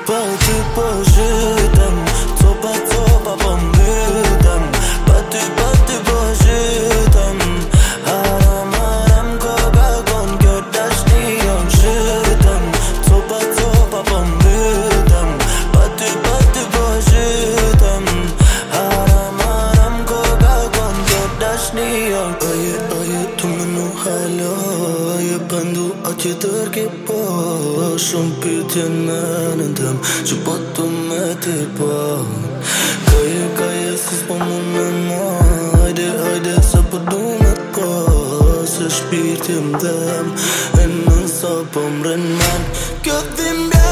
Pa ty po zhytem, copa po mytem. Pa ty po zhytem. Haram koka kon kjo dashni jon zhytem. Copa po mytem. Pa ty po zhytem. Haram koka kon kjo dashni jon. Aje tu menu hala, aje bandu atje tërke po. Shumë pytje në menën tëm, që po të me ti po. Kaje se s'po mu me ma. Hajde se po du me t'po. Se shpirti m'dhem, e nësa po m'ren men. Kjo dhimbja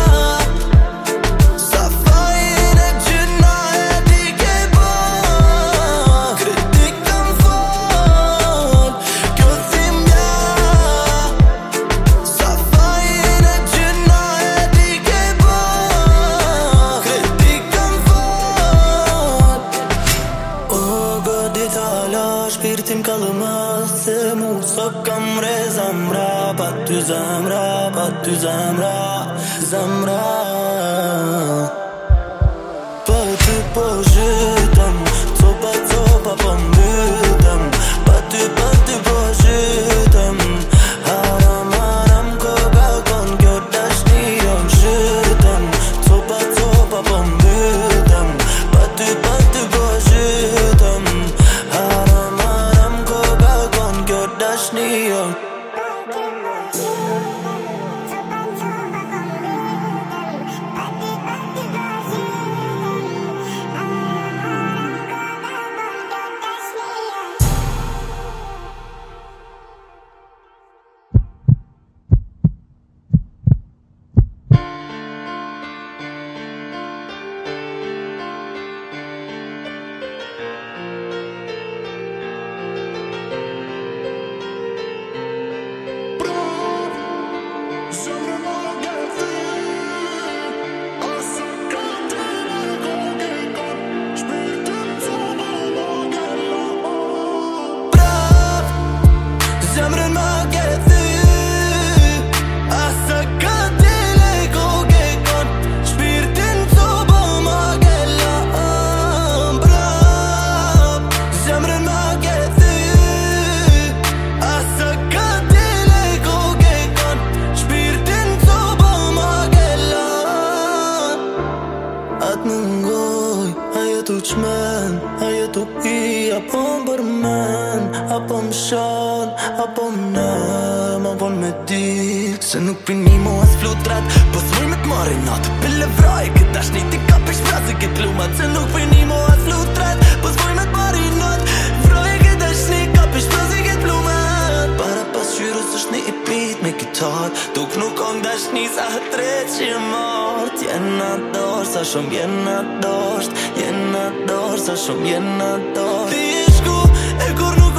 sa fajin e gjëna e di ke bo. Kritik kam fort. Kjo dhimbja sa fajin e gjëna e di ke bo. Kritik kam fort. O godit hala shpirtim ka lëmas. Se mu so kam re zamra. Pa ty zamra, pa ty zamra. Zamra. Pa ty po zhytem, copa po mytem. Pa ty po zhytem. Haram koka kon kjo dashni jon zhytem. Copa po mytem. Pa ty po zhytem. Haram koka kon kjo dashni jon. Zemrën ma ke thy, asa ka tile koke kon. Shpirtin copa ma ke lam prap. Zemrën ma ke thy, asa ka tile koke kon. Shpirtin copa ma ke lam. Atë në ngoj, ajo tu qmen, ajo tu i, apo m'bërmen, apo m'shon, apo m'nëm, apo me dit. Se nuk pini mo as flutrat, po s'muj me t'marri natë. Pille vraj, këtë dashni ti kapish frazi këtë lumat. Se nuk pini mo as flutrat, po s'muj me t'marri natë. Vraj, këtë dashni kapish frazi këtë lumat. Para pas qyrës është një i pit me kitar. Tuk nuk on dashni sa hëtret që je mort. Jena dorë, sa shumë jena dorë. Jena dorë, sa shumë jena dorë. Ti e shku, e kur nuk